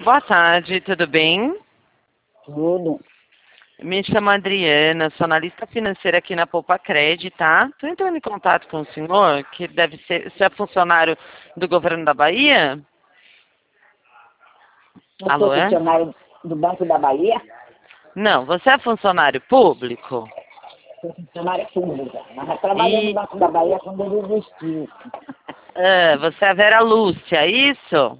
Boa tarde, tudo bem? Tudo. Me chamo Adriana, sou analista financeira aqui na Poupa Cred, tá? Estou entrando em contato com o senhor, que deve ser, você é funcionário do governo da Bahia? Eu Alô, sou é? funcionário do Banco da Bahia, Não, você é funcionário público? sou funcionária pública, mas já trabalhei no Banco da Bahia quando ele existiu. Você é a Vera Lúcia, é isso?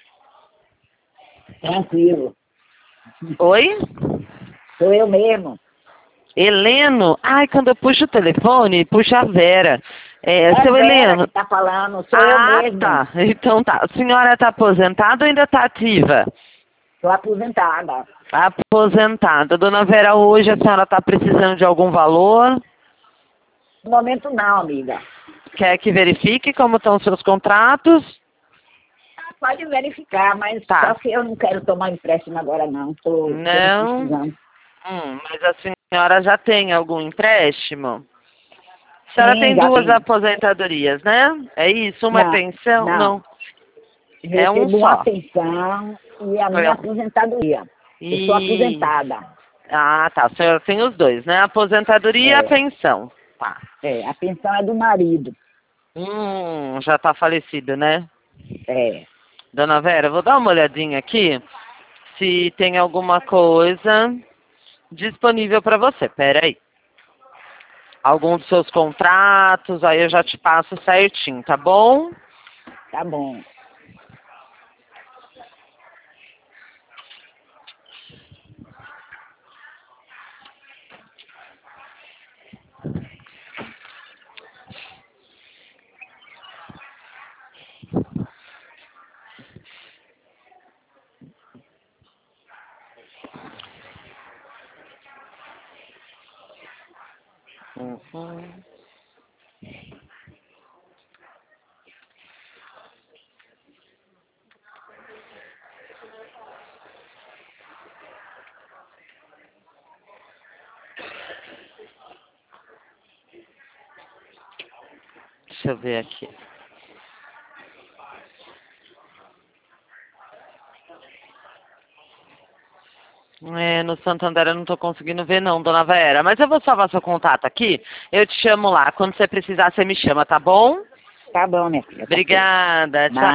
Tranquilo. Oi? Sou eu mesmo. Heleno? Ai, quando eu puxo o telefone, puxa a Vera. É Seu Vera Heleno. que está falando, sou eu mesmo. Tá. Então tá. A senhora está aposentada ou ainda está ativa? Sou aposentada. Aposentada. Dona Vera, hoje a senhora está precisando de algum valor? No momento não, amiga. Quer que verifique como estão os seus contratos? Pode verificar, mas Tá. só que eu não quero tomar empréstimo agora não. Estou Não. precisando. Mas a senhora já tem algum empréstimo? A senhora Sim, tem já duas tenho. aposentadorias, né? É isso? Uma é Não, pensão? não. Não. É um Recebo uma só. pensão e a minha aposentadoria. Eu sou E... aposentada. Ah, tá. A senhora tem os dois, né? A aposentadoria e a É. pensão. Tá. A pensão é do marido. Já tá falecido, né? É, Dona Vera, eu vou dar uma olhadinha aqui se tem alguma coisa disponível para você. Pera aí. Algum dos seus contratos, aí eu já te passo certinho, tá bom? tá bom. Uhum. Deixa eu ver aqui. No Santander eu não tô conseguindo ver não, Dona Vera. Mas eu vou salvar seu contato aqui. Eu te chamo lá. Quando você precisar, você me chama, tá bom? Tá bom, minha filha. Tá certo. Obrigada. Tchau.